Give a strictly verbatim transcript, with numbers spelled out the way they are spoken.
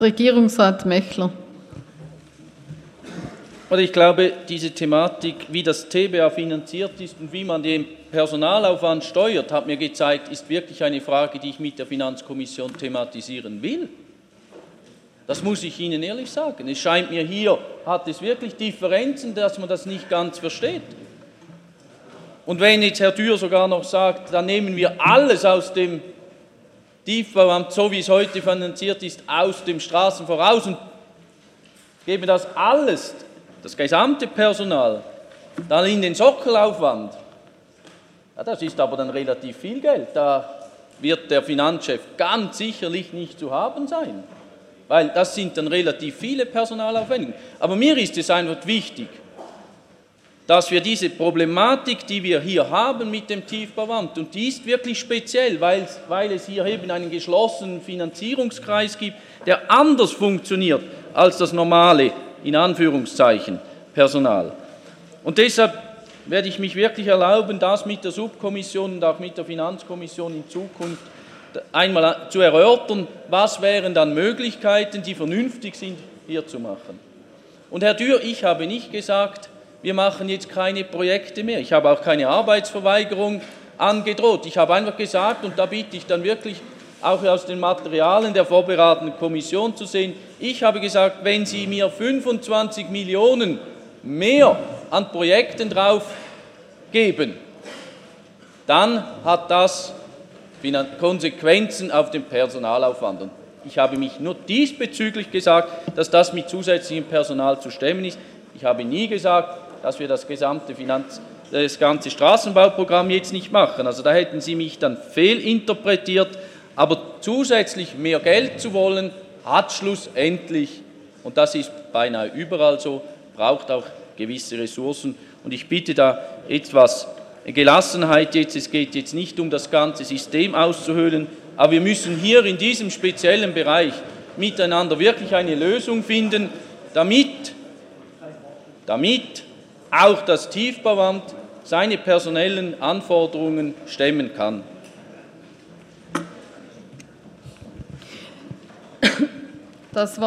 Regierungsrat Mechler. Ich glaube, diese Thematik, wie das T B A finanziert ist und wie man den Personalaufwand steuert, hat mir gezeigt, ist wirklich eine Frage, die ich mit der Finanzkommission thematisieren will. Das muss ich Ihnen ehrlich sagen. Es scheint mir, hier hat es wirklich Differenzen, dass man das nicht ganz versteht. Und wenn jetzt Herr Dürr sogar noch sagt, dann nehmen wir alles aus dem Tiefbauamt, so wie es heute finanziert ist, aus dem Straßenvoraus und geben das alles, das gesamte Personal, dann in den Sockelaufwand. Ja, das ist aber dann relativ viel Geld. Da wird der Finanzchef ganz sicherlich nicht zu haben sein, weil das sind dann relativ viele Personalaufwendungen. Aber mir ist es einfach wichtig, dass wir diese Problematik, die wir hier haben mit dem Tiefbauamt, und die ist wirklich speziell, weil, weil es hier eben einen geschlossenen Finanzierungskreis gibt, der anders funktioniert als das normale, in Anführungszeichen, Personal. Und deshalb werde ich mich wirklich erlauben, das mit der Subkommission und auch mit der Finanzkommission in Zukunft einmal zu erörtern, was wären dann Möglichkeiten, die vernünftig sind, hier zu machen. Und Herr Dürr, ich habe nicht gesagt, wir machen jetzt keine Projekte mehr. Ich habe auch keine Arbeitsverweigerung angedroht. Ich habe einfach gesagt, und da bitte ich dann wirklich auch aus den Materialien der vorberatenden Kommission zu sehen, ich habe gesagt, wenn Sie mir fünfundzwanzig Millionen mehr an Projekten drauf geben, dann hat das Konsequenzen auf den Personalaufwand. Und ich habe mich nur diesbezüglich gesagt, dass das mit zusätzlichem Personal zu stemmen ist. Ich habe nie gesagt, dass wir das gesamte Finanz, das ganze Straßenbauprogramm jetzt nicht machen. Also da hätten Sie mich dann fehlinterpretiert. Aber zusätzlich mehr Geld zu wollen, hat schlussendlich, und das ist beinahe überall so, braucht auch gewisse Ressourcen. Und ich bitte da etwas Gelassenheit jetzt. Es geht jetzt nicht um das ganze System auszuhöhlen, aber wir müssen hier in diesem speziellen Bereich miteinander wirklich eine Lösung finden, damit, damit auch das Tiefbauamt seine personellen Anforderungen stemmen kann. Das Wort